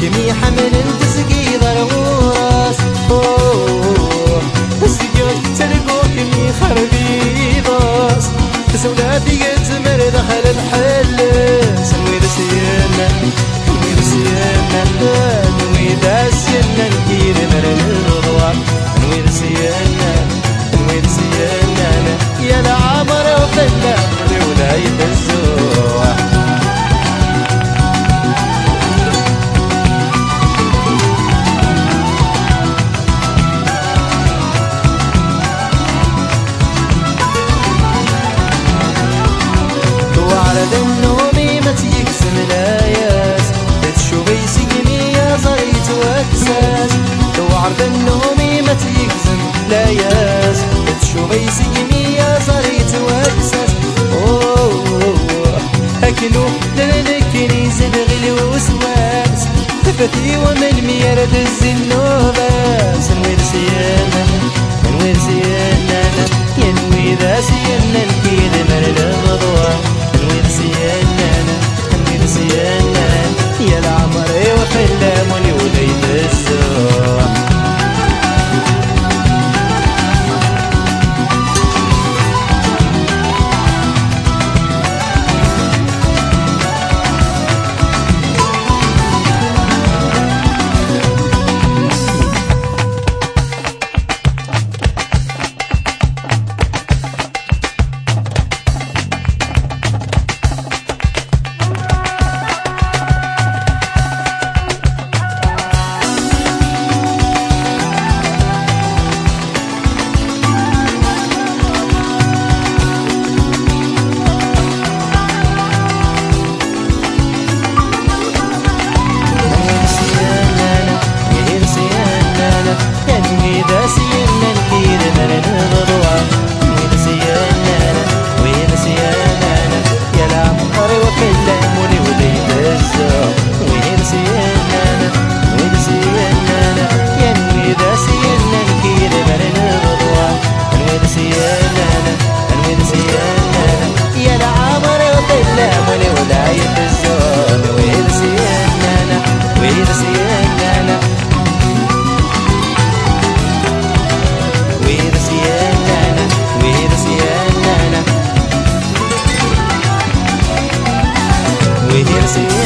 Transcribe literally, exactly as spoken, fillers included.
كمي حمل تسقي ضرورس تسقي تلقو كمي خربي باس تسولا في تمر دخل الحل سنوي رسينا نوي رسينا نوي داسنا نكير مر الغوار نوي رسينا نوي رسينا يا العمر وفلا ولاية الزوار النومي ما تيقسم لاياس تشوفي سيمي يا زريت واكساس لو عرض النومي ما تيقسم لاياس تشوفي سيمي يا زريت واكساس اوه اكنو لنكني زبغي وسواس تفتي ومن ميار دز النوباس نوير سيانا نوير سيانا ينوي ذا سيانا الكيد مر الغضوان نوير سيانا نوير سيانا يا العمر وفلامني وليت الزوار See